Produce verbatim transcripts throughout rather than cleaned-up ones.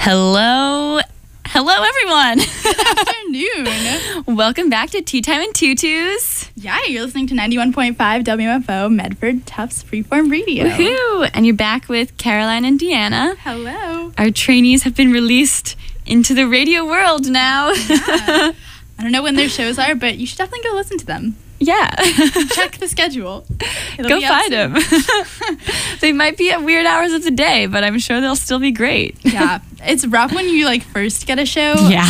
Hello. Hello, everyone. Good afternoon. Welcome back to Tea Time and Tutus. Yeah, you're listening to ninety-one point five W F O Medford Tufts Freeform Radio. Woohoo! And you're back with Caroline and Deanna. Hello. Our trainees have been released into the radio world now. Yeah. I don't know when their shows are, but you should definitely go listen to them. Yeah. Check the schedule. It'll Go be out find them. They might be at weird hours of the day, but I'm sure they'll still be great. Yeah. It's rough when you like first get a show. Yeah.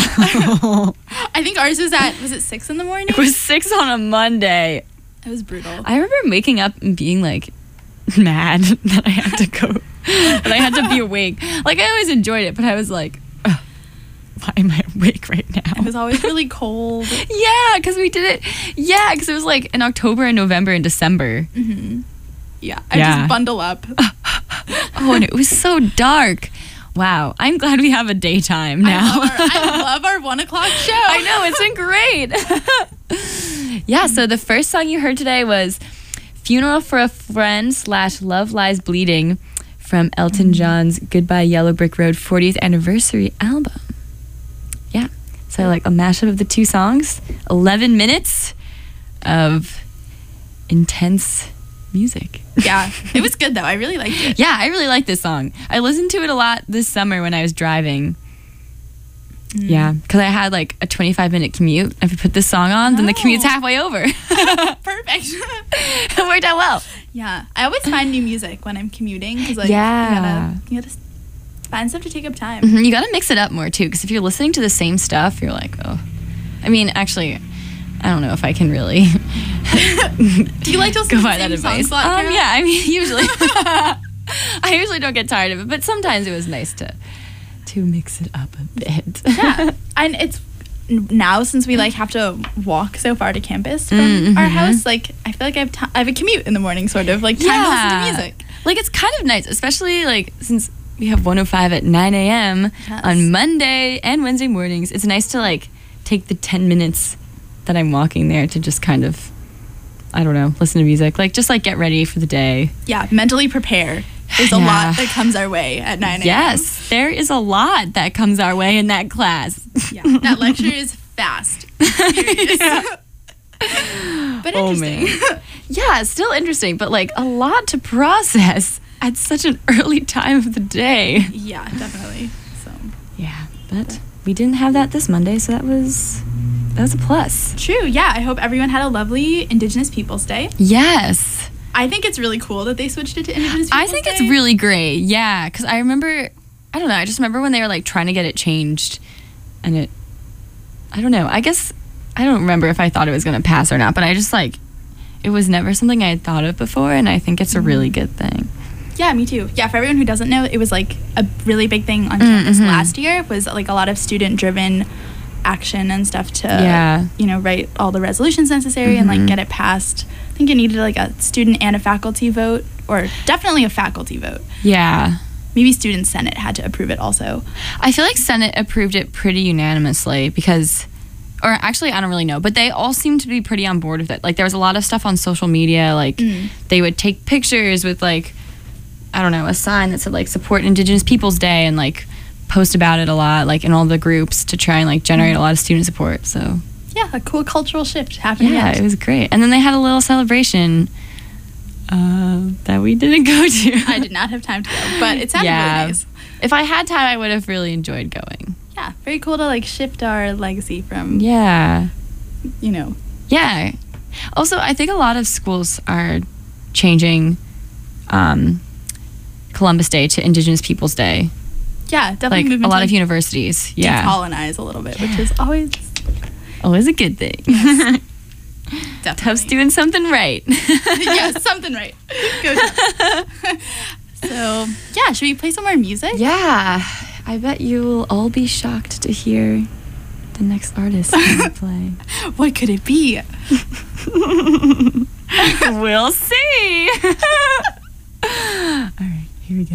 I think ours was at, was it six in the morning? It was six on a Monday. It was brutal. I remember waking up and being like mad that I had to go, that I had to be awake. Like I always enjoyed it, but I was like, ugh, why am I awake right now? It was always really cold. Yeah, because we did it. Yeah, because it was like in October and November and December. Mm-hmm. Yeah. I Yeah. just bundle up. Oh, and it was so dark. Wow, I'm glad we have a daytime now. I love, our, I love our one o'clock show. I know, it's been great. Yeah, so the first song you heard today was Funeral for a Friend slash Love Lies Bleeding from Elton John's Goodbye Yellow Brick Road fortieth anniversary album. Yeah, so like a mashup of the two songs, eleven minutes of intense music. Yeah, it was good though. I really liked it. Yeah, I really like this song. I listened to it a lot this summer when I was driving. Mm. Yeah, because I had like a twenty-five minute commute. If I put this song on, then the Oh. commute's halfway over. Perfect. It worked out well. Yeah, I always find new music when I'm commuting because like Yeah. you gotta you gotta find stuff to take up time. Mhm, you got to mix it up more too, because if you're listening to the same stuff, you're like, oh. I mean, actually, I don't know if I can really Do you like to listen go to by the that same songs advice. a lot, Um, Carol? yeah, I mean, usually, I usually don't get tired of it, but sometimes it was nice to to mix it up a bit. Yeah, and it's now since we like have to walk so far to campus from Mm, our mhm. house. Like I feel like I have ti I have a commute in the morning, sort of like time to listen to music. Like it's kind of nice, especially like since we have one oh five at nine a.m. Yes. on Monday and Wednesday mornings. It's nice to like take the ten minutes that I'm walking there to just kind of, I don't know, listen to music. Like just like get ready for the day. Yeah, mentally prepare. There's a Yeah. lot that comes our way at nine a.m. Yes, there is a lot that comes our way in that class. Yeah, that lecture is fast. Furious. But Oh, interesting. man. Yeah, it's still interesting, but like a lot to process at such an early time of the day. Yeah, definitely. So Yeah, but we didn't have that this Monday, so that was that was a plus. true. Yeah, I hope everyone had a lovely Indigenous Peoples Day. Yes. I think it's really cool that they switched it to Indigenous Peoples I think Day. it's really great. Yeah, because I remember, I don't know, I just remember when they were like trying to get it changed, and it, I don't know, I guess, I don't remember if I thought it was going to pass or not, but I just like, it was never something I had thought of before, and I think it's a really good thing. Yeah, me too. Yeah, for everyone who doesn't know, it was like a really big thing on Mm, campus mhm. last year. It was like a lot of student-driven action and stuff to, Yeah. you know, write all the resolutions necessary and like Mhm. get it passed. I think it needed like a student and a faculty vote, or definitely a faculty vote. Yeah. Maybe student senate had to approve it also. I feel like Senate approved it pretty unanimously because, or actually, I don't really know, but they all seemed to be pretty on board with it. Like, there was a lot of stuff on social media. Like, Mm. they would take pictures with, like, I don't know, a sign that said, like, support Indigenous Peoples Day and, like, post about it a lot, like, in all the groups to try and, like, generate a lot of student support. So, Yeah, a cool cultural shift happening. yeah, it was great. And then they had a little celebration uh, that we didn't go to. I did not have time to go, but it sounded Yeah. really nice. If I had time, I would have really enjoyed going. Yeah, very cool to like shift our legacy from, Yeah. you know, Yeah. Also, I think a lot of schools are changing um, Columbus Day to Indigenous Peoples Day. yeah, definitely Like moving a lot to, of like, universities. Yeah. decolonize a little bit, which is always Always a good thing. definitely. Tufts doing something right. Yeah, something right. Go Tufts. So, yeah, should we play some more music? Yeah. I bet you'll all be shocked to hear the next artist I'm gonna play. What could it be? We'll see. All right, here we go.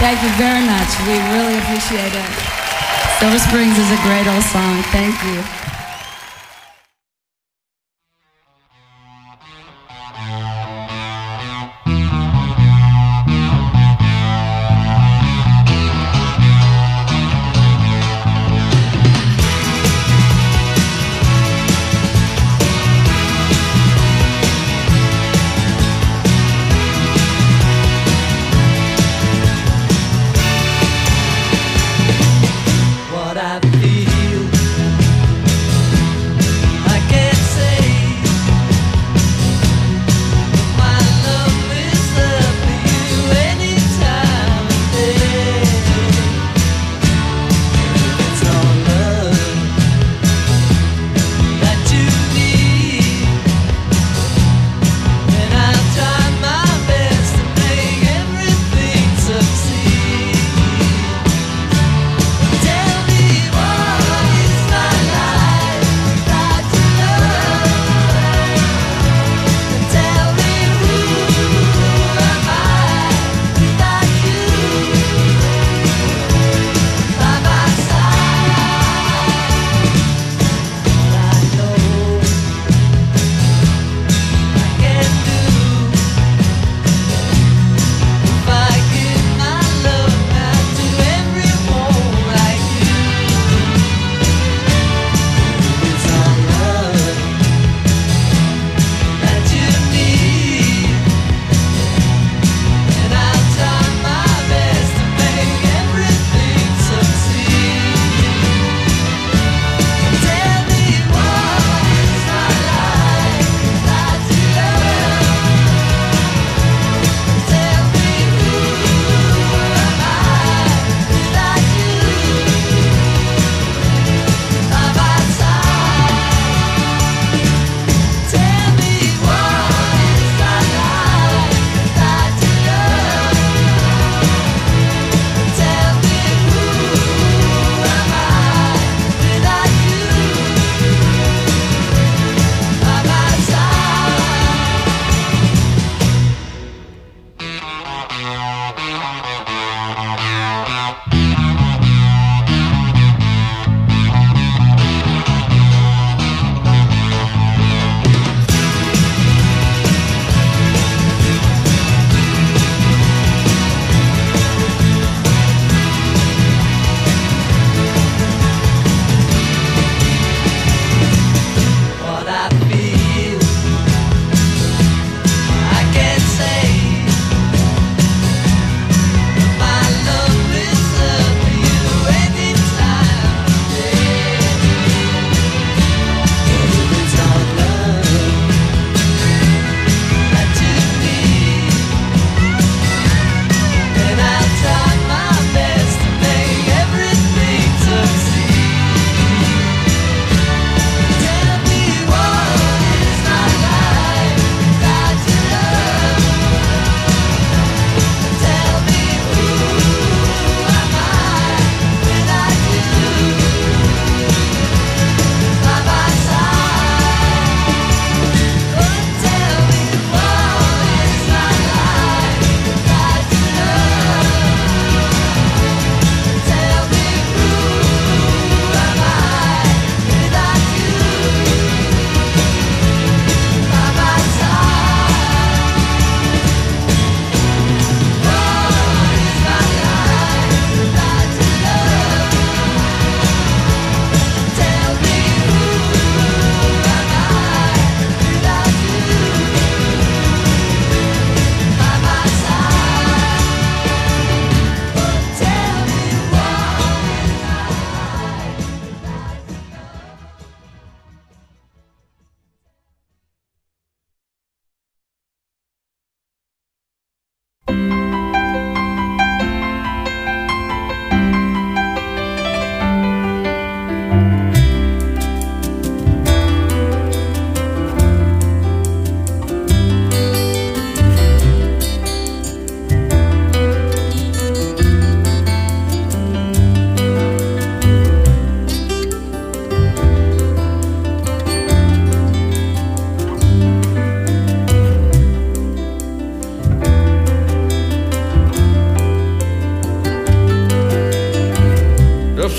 Thank you very much. We really appreciate it. Silver Springs is a great old song. Thank you. What I feel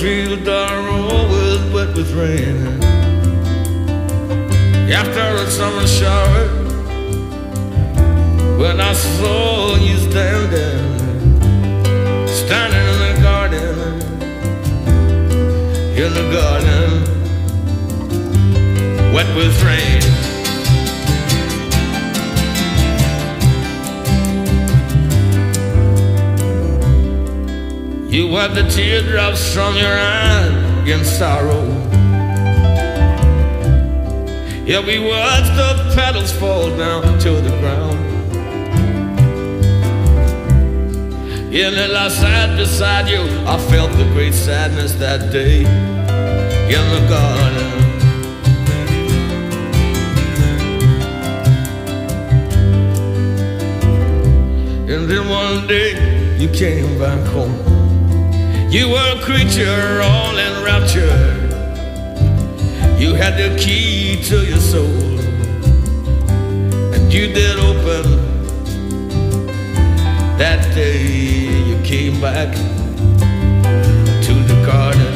fields are always wet with rain. After a summer shower, when I saw you standing, standing in the garden, in the garden, wet with rain. You wiped the teardrops from your eyes in sorrow. Yeah, we watched the petals fall down to the ground. Yeah, and then I sat beside you. I felt the great sadness that day in the garden. And then one day you came back home. You were a creature all enraptured. You had the key to your soul, and you did open. That day you came back to the garden.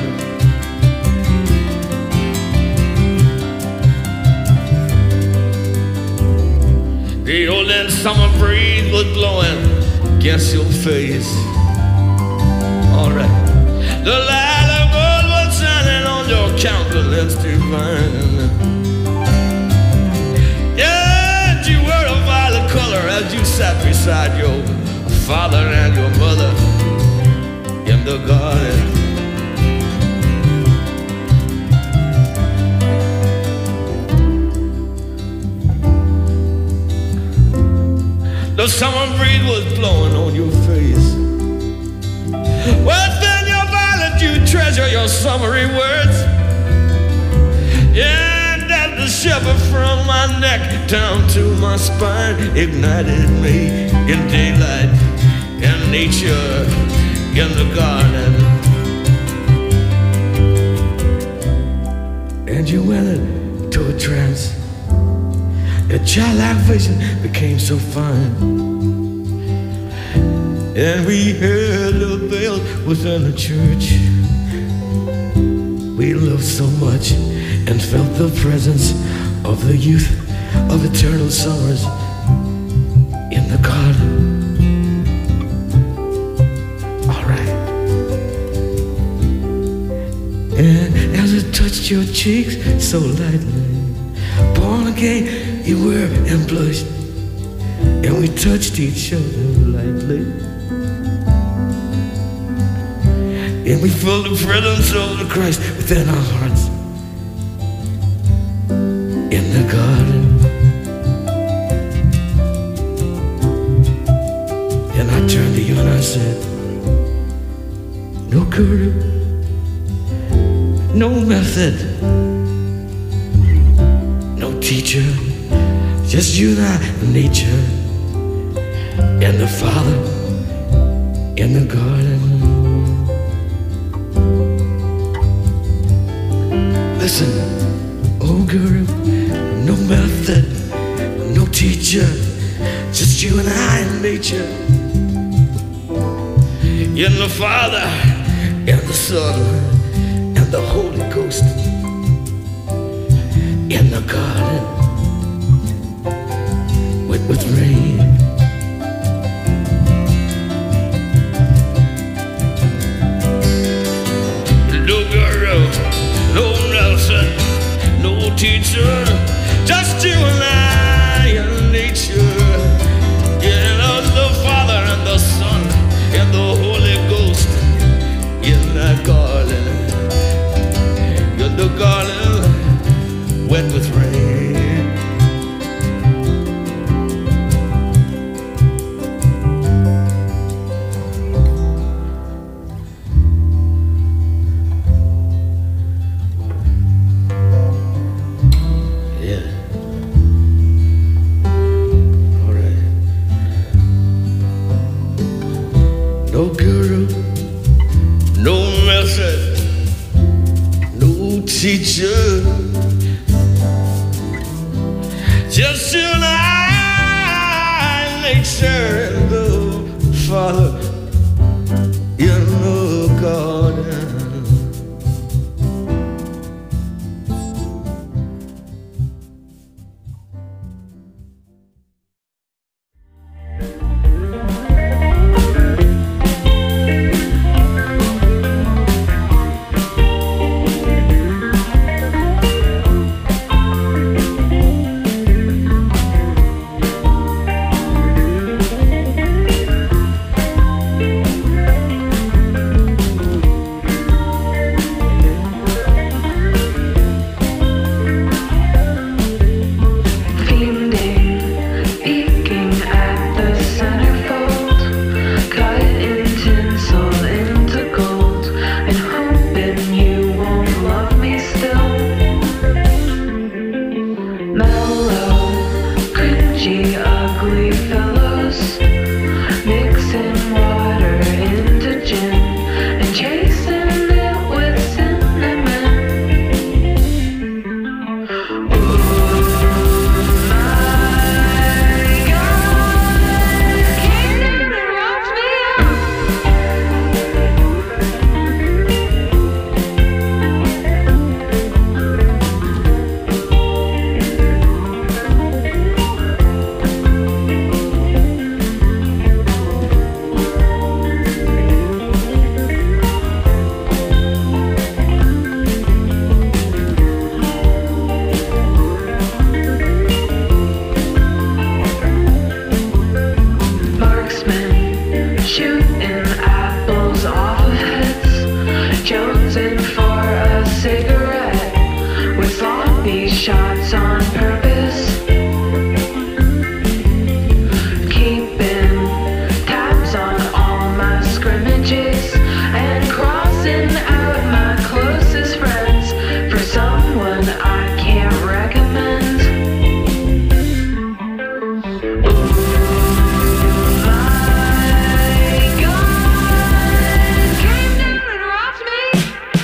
The old and summer breeze was blowing against your face. All right. The light of gold was shining on your countenance divine. Yeah, you were a violet color as you sat beside your father and your mother in the garden. The summer breeze was blowing on your face. Well, then your violet, you treasure your summery words. Yeah, and as the shiver from my neck down to my spine ignited me in daylight and nature in the garden. And you went into a trance. Your childlike vision became so fine, and we heard the bells within the church. We loved so much and felt the presence of the youth of eternal summers in the garden. All right. And as it touched your cheeks so lightly, born again you were and blushed, and we touched each other lightly, and we felt the presence of the Christ within our hearts in the garden. And I turned to you and I said, no guru, no method, no teacher, just you and I, nature, and the Father in the garden. Listen, oh guru, no method, no teacher, just you and I in nature, in the Father and the Son and the Holy Ghost in the garden. With rain. No guru, no Nelson, no teacher, just you and I in nature. Yeah, the Father and the Son and the Holy Ghost in that garden. In the garden, wet with rain. No guru, no method, no teacher, just you and I, nature and the Father in the garden. these shots on purpose. Keeping tabs on all my scrimmages and crossing out my closest friends for someone I can't recommend. Ooh, my God came down and rocked me.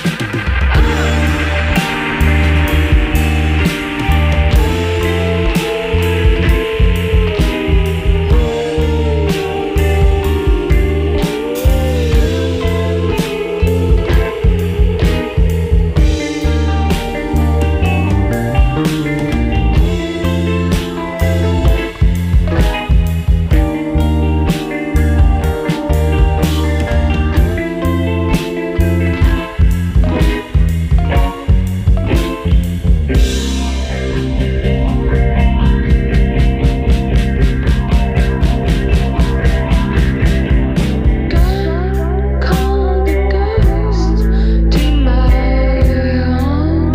Called a ghost to my home.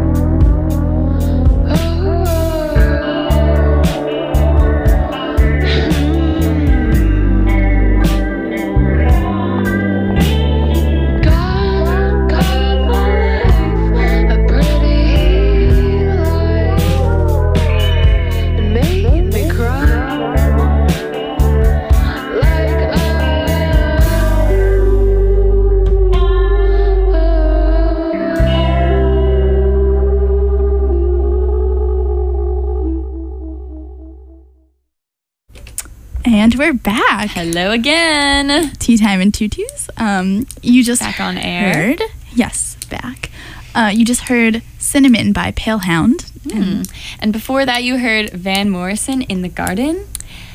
God called my life a pretty life and made me cry like And we're back. Hello again. Tea time and tutus. Um, you just Back on air. heard, yes, back. Uh, you just heard "Cinnamon" by Pale Hound. Mm. And before that, you heard Van Morrison in the Garden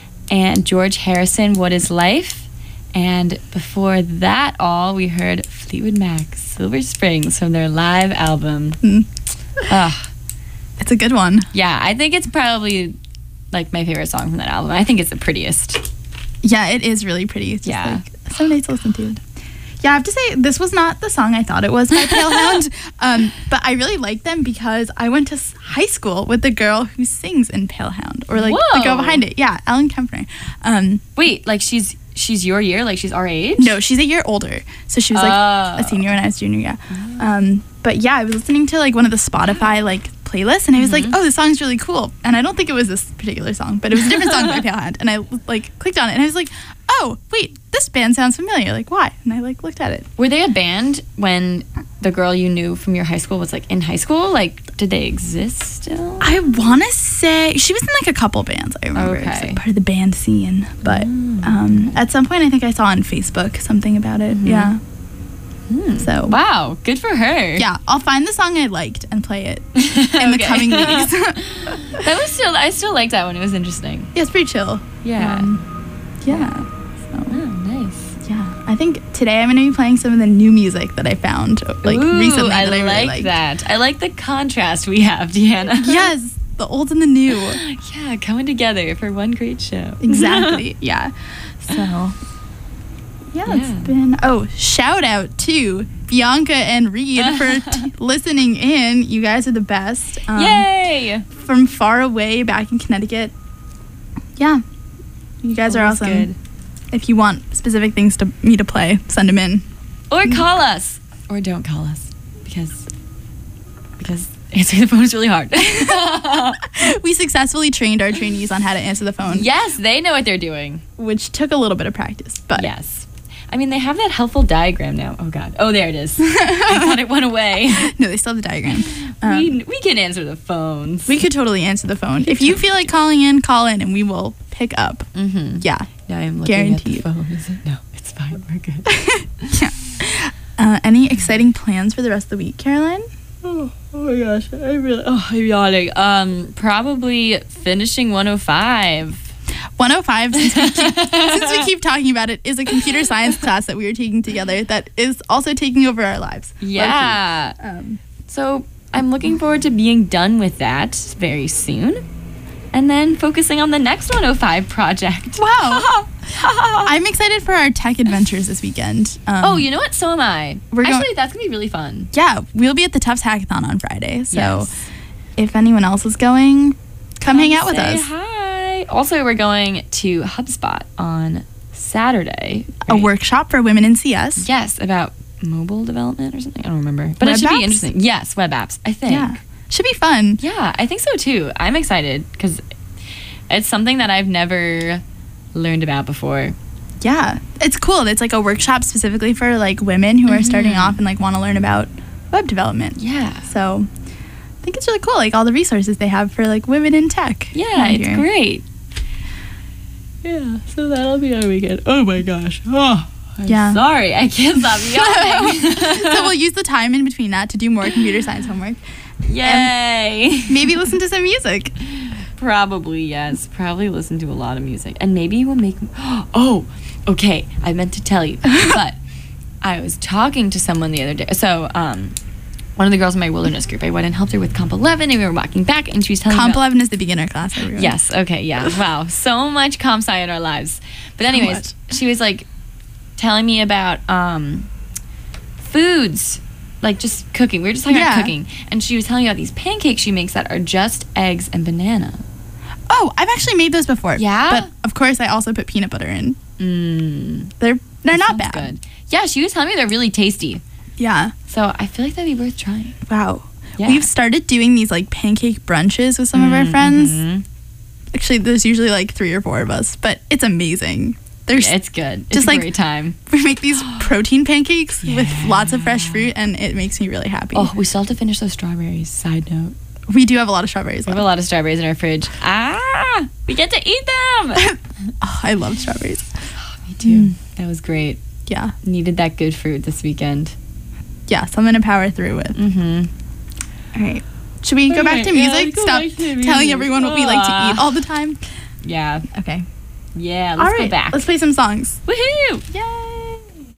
and George Harrison, What is Life? And before that all, we heard Fleetwood Mac, Silver Springs from their live album. Mm. Ugh. It's a good one. Yeah, I think it's probably like my favorite song from that album. I think it's the prettiest. Yeah, it is really pretty. It's just Yeah. like so nice to listen to. Yeah, I have to say this was not the song I thought it was by Pale Hound, um, but I really like them because I went to s- high school with the girl who sings in Pale Hound, or like the girl Whoa. behind it. Yeah, Ellen Kempner. Um, Wait, like she's she's your year? Like she's our age? no, she's a year older, so she was like Oh. a senior when I was junior. Yeah, um, but yeah, I was listening to like one of the Spotify like playlists, and I was like, oh, this song's really cool. And I don't think it was this particular song, but it was a different song by Pale Hound. And I like clicked on it, and I was like, oh, wait, this band sounds familiar. Like, why? And I like looked at it. Were they a band when the girl you knew from your high school was like in high school? Like, did they exist still? I want to say she was in like a couple bands. I remember it was Okay. like part of the band scene, but um, at some point I think I saw on Facebook something about it. Yeah. Hmm. So Wow, good for her. yeah, I'll find the song I liked and play it in the Okay. coming weeks. That was still, I still liked that one. It was interesting. Yeah, it's pretty chill. Yeah. Um, yeah. So Oh, nice. yeah, I think today I'm going to be playing some of the new music that I found like Ooh, recently. I that I like really liked. that. I like the contrast we have, Deanna. Yes, the old and the new. Yeah, coming together for one great show. Exactly. Yeah. So, yeah, Yeah. it's been. Oh, shout out to Bianca and Reed for t- listening in. You guys are the best. Um, Yay! From far away back in Connecticut. Yeah. You guys are Always awesome. good. If you want specific things to me to play, send them in. Or call us. Or don't call us. Because, because answering the phone is really hard. We successfully trained our trainees on how to answer the phone, Yes, they know what they're doing. which took a little bit of practice. But Yes. I mean, they have that helpful diagram now. Oh, God. Oh, there it is. I thought it went away. no, they still have the diagram. Um, we, we can answer the phones. we could totally answer the phone. If you feel like calling in, call in and we will pick up. Mm-hmm. Yeah. Now I'm looking Guaranteed. at the phone. Is it? No, it's fine. We're good. Uh, any exciting plans for the rest of the week, Caroline? Oh, oh my gosh. I really, oh, I'm yawning. Um, probably finishing one oh five. one oh five, since we, keep, since we keep talking about it, is a computer science class that we are taking together that is also taking over our lives. Yeah. Um, So I'm looking forward to being done with that very soon. And then focusing on the next one oh five project. wow. I'm excited for our tech adventures this weekend. Um, Oh, you know what? So am I. We're go- Actually, that's going to be really fun. yeah, we'll be at the Tufts Hackathon on Friday. So Yes. if anyone else is going, come, hang out with say us. Hi. Also, we're going to HubSpot on Saturday. A right? workshop for women in C S. Yes, about mobile development or something. I don't remember. But Web it should apps? be interesting. Yes, web apps, I think. Yeah. Should be fun. Yeah, I think so too. I'm excited because it's something that I've never learned about before. Yeah. It's cool. It's like a workshop specifically for like women who are starting off and like want to learn about web development. Yeah. So I think it's really cool, like all the resources they have for like women in tech. Yeah, around it's here. great. Yeah, so that'll be our weekend. Oh my gosh. Oh, I'm Yeah. sorry. I can't stop yawning. So we'll use the time in between that to do more computer science homework. Yay. Maybe listen to some music. Probably, yes. Probably listen to a lot of music. And maybe we'll make... Oh, okay. I meant to tell you. But I was talking to someone the other day. So, um... one of the girls in my wilderness group, I went and helped her with Comp eleven, and we were walking back, and she was telling me Comp about- eleven is the beginner class, everyone. Yes, okay, yeah. Wow, so much comp sci in our lives. But anyways, much. she was like telling me about um, foods, like just cooking. We were just talking Yeah. about cooking. And she was telling me about these pancakes she makes that are just eggs and banana. Oh, I've actually made those before. Yeah? But of course, I also put peanut butter in. Mmm. They're they're not Sounds bad. good. Yeah, she was telling me they're really tasty. Yeah. So I feel like that'd be worth trying. Wow. Yeah. We've started doing these like pancake brunches with some of our friends. Mhm. Actually, there's usually like three or four of us, but it's amazing. There's It's good. It's Just a like- great time. we make these protein pancakes with Yeah. lots of fresh fruit, and it makes me really happy. Oh, we still have to finish those strawberries. Side note. We do have a lot of strawberries. We have a Left. lot of strawberries in our fridge. Ah, we get to eat them. Oh, I love strawberries. Me too. That was great. Yeah, Needed that good fruit this weekend. yeah, something to power through with. Mm-hmm. All right, should we go back to Alright, yeah, music? go Stop back to telling music. everyone what we like to Ah. eat all the time. Yeah. Okay. Yeah. All Let's right, go back. let's play some songs. Woohoo! Yay!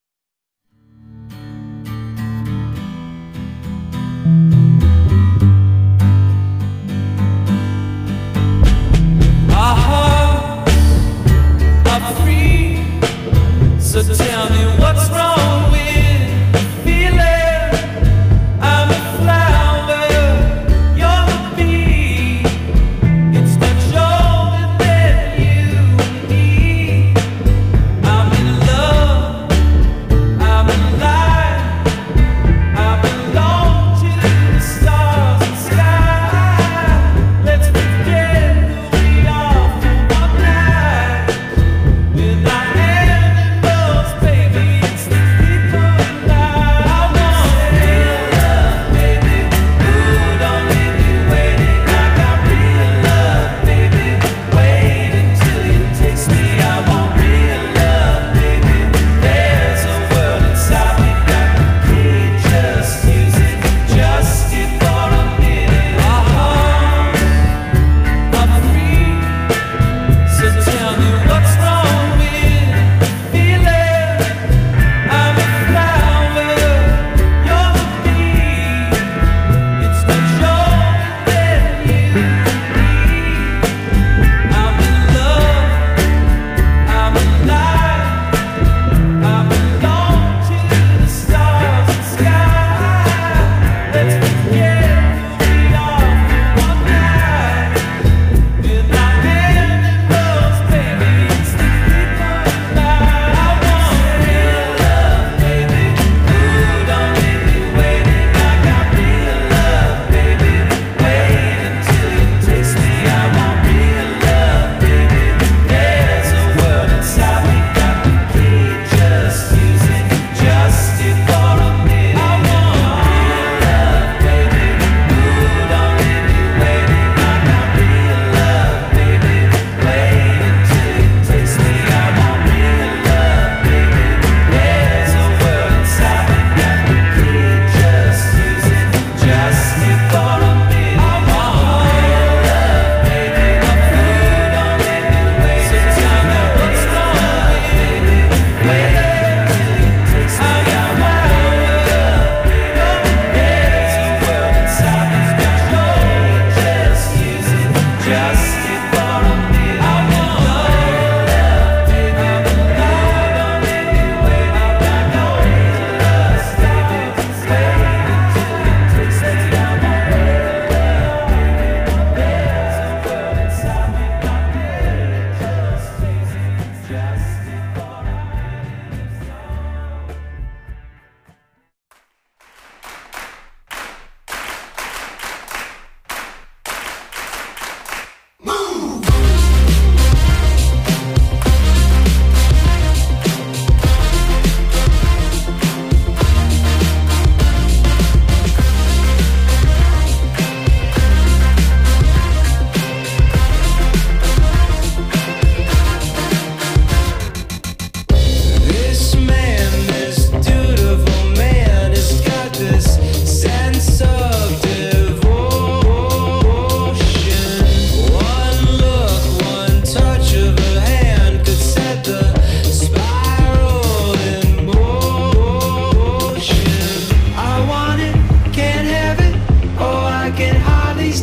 Our hearts are free. So tell me what's wrong with the feeling. I'm a flower, you're the bee. It's much older than you and me. I'm in love.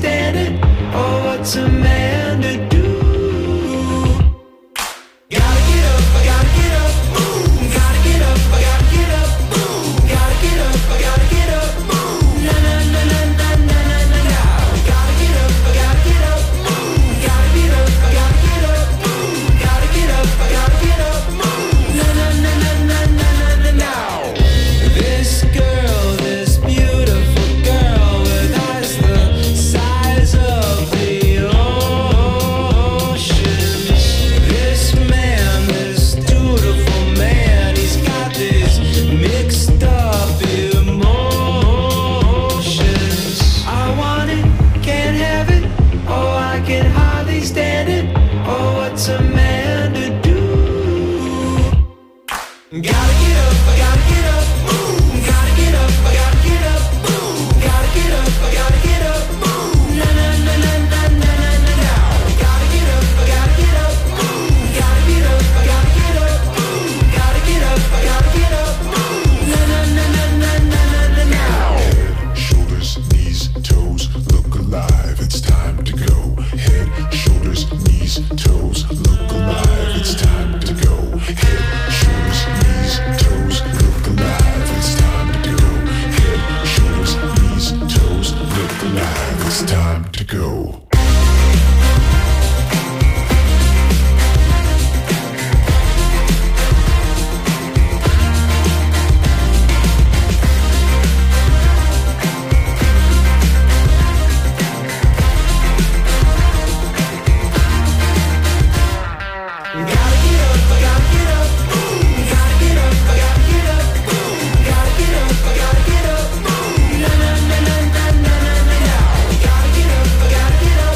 standing. Oh, what's a man to do? Gotta get up, I gotta get up, move. Gotta get up, I gotta get up, move. Gotta get up, I gotta get up, move. Na na na na na na na na na. Gotta get up, I gotta get up, move. Gotta get up, I gotta get up, move. Gotta get up, I gotta get up, move. Na na na na na na na na na. This girl, this beautiful girl with eyes the size of the ocean. This man, this dutiful man, he's got these mixed up emotions. I want it, can't have it. Oh, I can hardly stand it. Oh, what's a man to do? Gotta get up, I gotta get up, move. Gotta get up, I gotta get up, move. Gotta get up, I gotta get up, move. Na na na na na na na na na. Gotta get up, I gotta get up, move. Gotta get up, I gotta get up, move. Gotta get up, I gotta get up, move. Na na na na na na na na. Head, shoulders, knees, toes, look alive, it's time to go. Head, shoulders, knees, toes, look alive, it's time to go. Head, shoulders, knees, toes, look alive, it's time to go. Head, shoulders, knees, toes, look alive, it's time to go. Gotta get up, I gotta get up, move. Gotta get up, I gotta get up, move. Gotta get up, I gotta get up, move. Na na na na na na na na. Gotta get up, I gotta get up,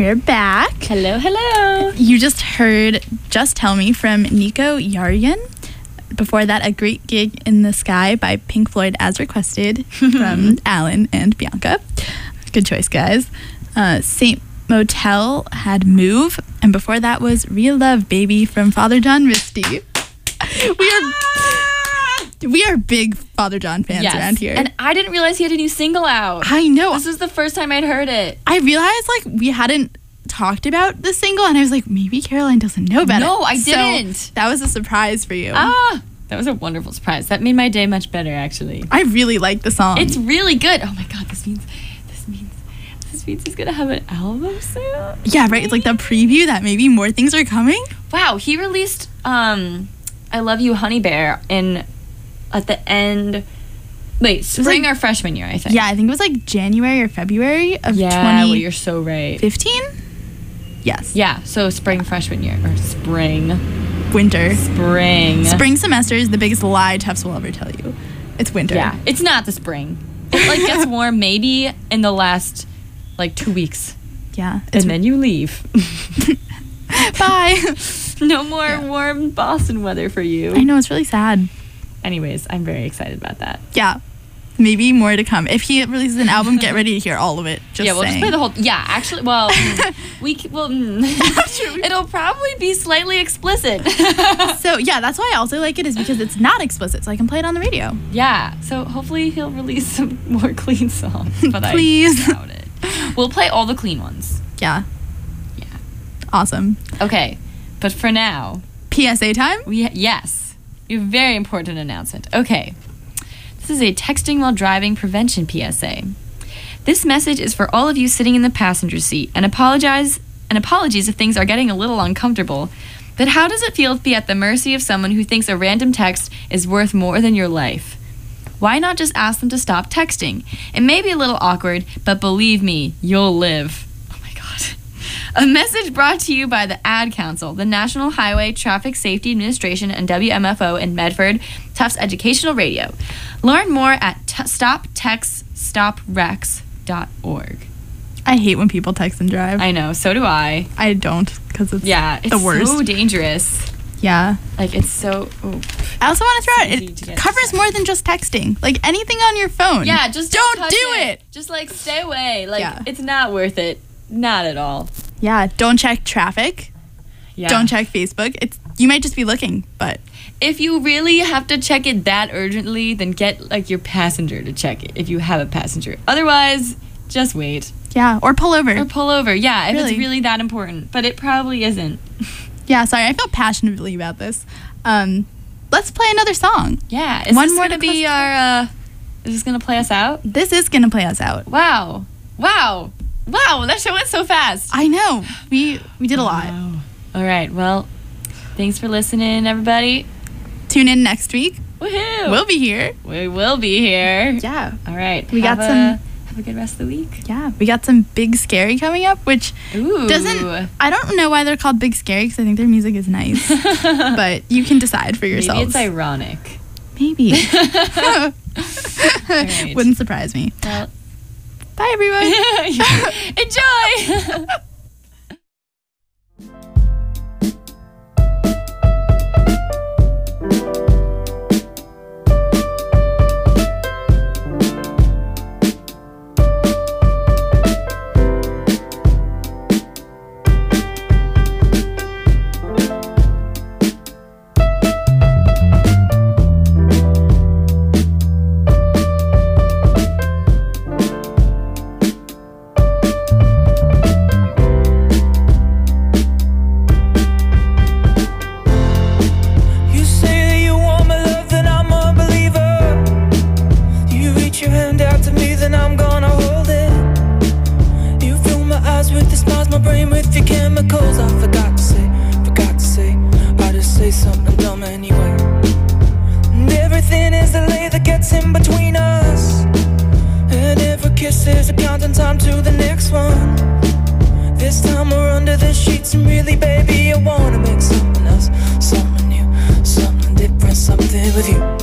We're back. Hello, hello. You just heard Just Tell Me from Nico Yargan. Before that, A Great Gig in the Sky by Pink Floyd as requested from Alan and Bianca. Good choice, guys. Uh, Saint Motel had Move. And before that was Real Love Baby from Father John Misty. We are we are big Father John fans Yes. around here. And I didn't realize he had a new single out. I know. This was the first time I'd heard it. I realized like we hadn't talked about the single, and I was like, maybe Caroline doesn't know about it. No, I So didn't. that was a surprise for you. Ah, that was a wonderful surprise. That made my day much better, actually. I really like the song. It's really good. Oh my god, this means this means this means he's gonna have an album soon. yeah, right. It's like the preview that maybe more things are coming. Wow, he released um I Love You Honey Bear in at the end wait, spring like- or freshman year, I think. Yeah, I think it was like January or February of Yeah, well, twenty you're so right. fifteen. Yes. Yeah, so spring freshman year or spring. Winter. Spring. Spring semester is the biggest lie Tufts will ever tell you. It's winter. Yeah, it's not the spring. It like gets warm maybe in the last like two weeks. Yeah. It's, And then you leave. bye. No more warm Boston weather for you. I know, it's really sad. Anyways, I'm very excited about that. Yeah. Maybe more to come. If he releases an album, get ready to hear all of it. Just yeah, we'll saying. just play the whole. Yeah, actually, well, mm, we c- well, mm, it'll probably be slightly explicit. So yeah, that's why I also like it, is because it's not explicit, so I can play it on the radio. Yeah, so hopefully he'll release some more clean songs. But Please. I doubt it. We'll play all the clean ones. Yeah. Yeah. Awesome. Okay, but for now, P S A time? we ha- yes, we have a very important announcement. Okay, this is a texting while driving prevention P S A. This message is for all of you sitting in the passenger seat, and apologize and apologies if things are getting a little uncomfortable. But how does it feel to be at the mercy of someone who thinks a random text is worth more than your life? Why not just ask them to stop texting? It may be a little awkward, but believe me, you'll live. Oh my god. A message brought to you by the Ad Council, the National Highway Traffic Safety Administration, and W M F O in Medford, Tufts Educational Radio. Learn more at t- stop text stop rex dot org. I hate when people text and drive. I, I know, so do I. I don't, because it's Yeah, it's the worst. so dangerous. Yeah. Like, it's so... ooh. I also want to throw out, easy it to get covers upset. more than just texting. Like anything on your phone. Yeah, just don't, touch do it. Just, like, stay away. Like, Yeah. it's not worth it. Not at all. Yeah, don't check traffic. Yeah. Don't check Facebook. It's you might just be looking, but If you really have to check it that urgently, then get, like, your passenger to check it if you have a passenger. Otherwise, just wait. yeah, or pull over. Or pull over. Yeah, if Really? it's really that important. But it probably isn't. Yeah, sorry, I feel passionately about this. Um, let's play another song. Yeah. Is One this more gonna to be close- our, uh... Is this gonna play us out? This is gonna play us out. Wow. Wow. Wow, that show went so fast. I know we we did a lot. All right, well, thanks for listening, everybody. Tune in next week. Woohoo! We'll be here. we will be here. Yeah, All right. We have got a- some- Have a good rest of the week. yeah. We got some Big Scary coming up, which Ooh. doesn't. I don't know why they're called Big Scary, because I think their music is nice. But you can decide for Maybe yourselves. it's ironic. Maybe. right. Wouldn't surprise me. Well, Bye, everyone. enjoy. You say that you want my love, then I'm a believer. You reach your hand out to me, then I'm gonna hold it. You fill my eyes with your smiles, my brain with your chemicals. I forgot to say, forgot to say, I just say something dumb anyway. And everything is the lay that gets in between us. And every kiss is a counting time to the next one. This time we're under the sheets, and really, baby, I wanna make something else, something new, something different, something with you.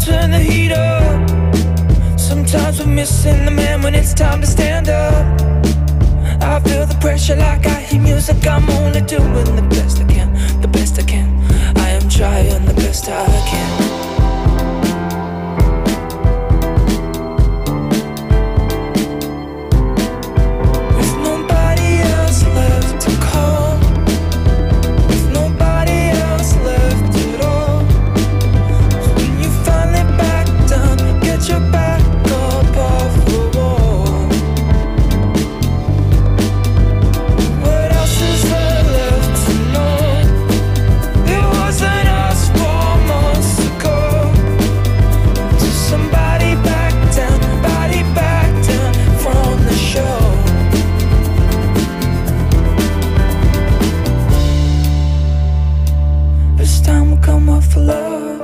turn the heat up. Sometimes we're missing the man when it's time to stand up. I feel the pressure like I hear music. I'm only doing the best I can, the best I can. I am trying the best I can. With nobody else left to call, with nobody else left at all. When you finally back down, get your back up off the wall. What else is there left to know? It wasn't us four months ago. To somebody back down, body back down from the show. This time we'll come up for love.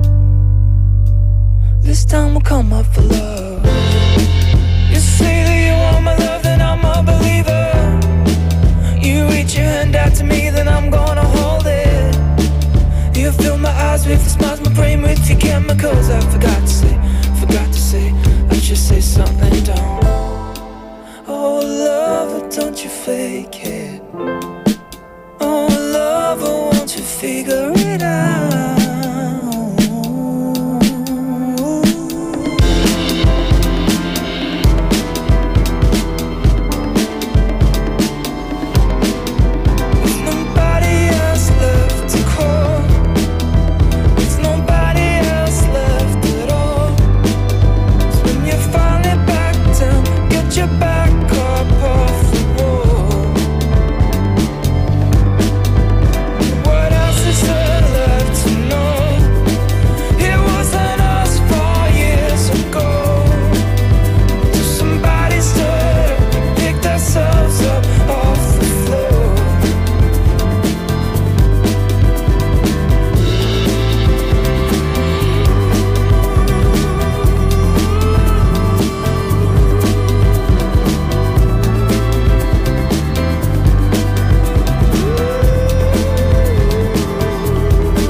This time we'll come up for love. You say that you want my love, then I'm a believer. You reach your hand out to me, then I'm gonna hold it. You fill my eyes with your smiles, my brain with your chemicals. I forgot to say, forgot to say, I should say something dumb. Oh lover, don't you fake it. Oh lover, won't you figure it out?